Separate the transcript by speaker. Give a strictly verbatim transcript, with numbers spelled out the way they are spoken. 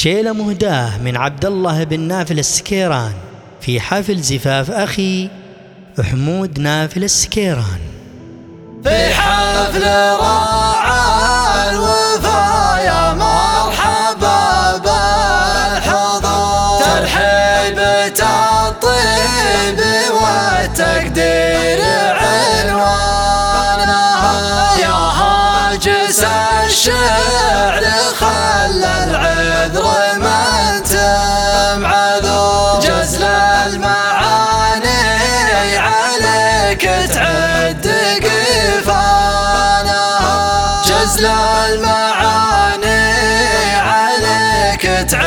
Speaker 1: شيلة مهداة من عبد الله بن نافل السكيران في حفل زفاف أخي حمود نافل السكيران.
Speaker 2: في حفل راعى الوفا يا مرحبا بالحضور، ترحيبة الطيب والتقدير عنوانها، يا هاجس الشعر خلى العذر من تم عذور، جزل المعاني عليك تعد قفانها، جزل المعاني عليك تعد